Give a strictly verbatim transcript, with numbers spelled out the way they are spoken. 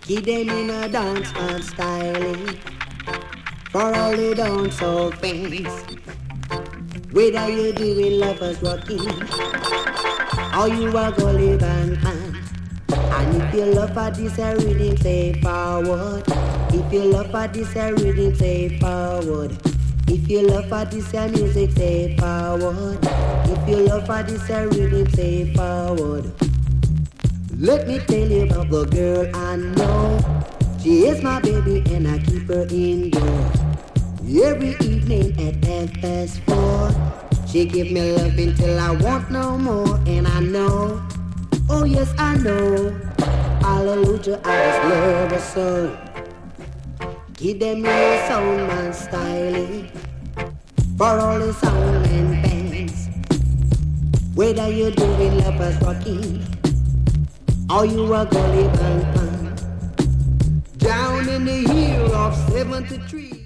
Keep them in a dance and styling for all the dance all fans. Whether you doing lovers rocking or you are gully band fan. And if you love for this a rhythm, say forward. If you love for this a rhythm, say forward. If you love for this a music, say forward. If you love for this a rhythm, say forward. Let me tell you about the girl I know. She is my baby and I keep her indoor. Every evening at half past four, she give me love until I want no more. And I know, oh yes I know, hallelujah, I just love her so. Give them your sound man styling for all the sound and bands. Whether you're doing lovers rocking or you are gully bang bang. Down in the hill of seventy-three.